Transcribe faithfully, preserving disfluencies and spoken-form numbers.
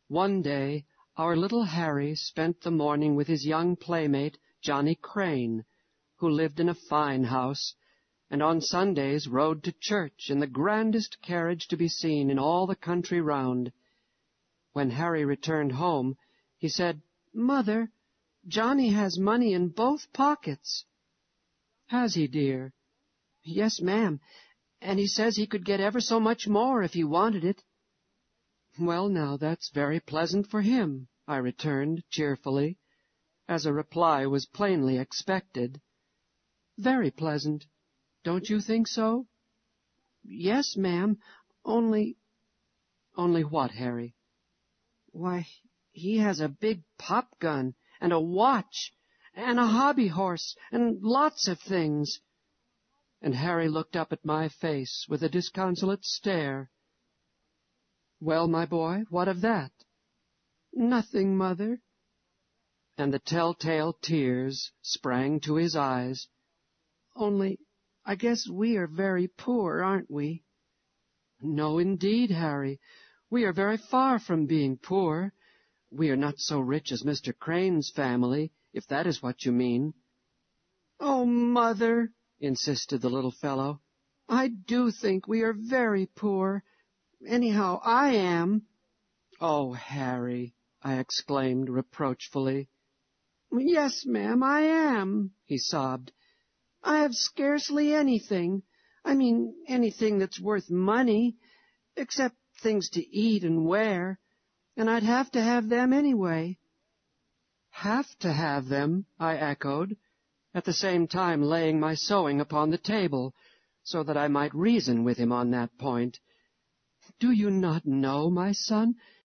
One day our little Harry spent the morning with his young playmate, Johnny Crane, who lived in a fine house, and on Sundays rode to church in the grandest carriage to be seen in all the country round. When Harry returned home, he said, "Mother, Johnny has money in both pockets." "Has he, dear?" "Yes, ma'am, and he says he could get ever so much more if he wanted it." "Well, now, that's very pleasant for him," I returned cheerfully, as a reply was plainly expected. "Very pleasant. Don't you think so?" "Yes, ma'am, only—" "Only what, Harry?" "Why, he has a big pop gun, and a watch, and a hobby horse, and lots of things." And Harry looked up at my face with a disconsolate stare. "Well, my boy, what of that?" "Nothing, Mother." And the telltale tears sprang to his eyes. "Only, I guess we are very poor, aren't we?" "No, indeed, Harry. We are very far from being poor. We are not so rich as Mister Crane's family, if that is what you mean." "Oh, Mother," insisted the little fellow, "I do think we are very poor. Anyhow, I am." "Oh, Harry," I exclaimed reproachfully. "Yes, ma'am, I am," he sobbed. "I have scarcely anything. I mean anything that's worth money, except things to eat and wear, and I'd have to have them anyway." "Have to have them," I echoed, at the same time laying my sewing upon the table, so that I might reason with him on that point. "Do you not know, my son,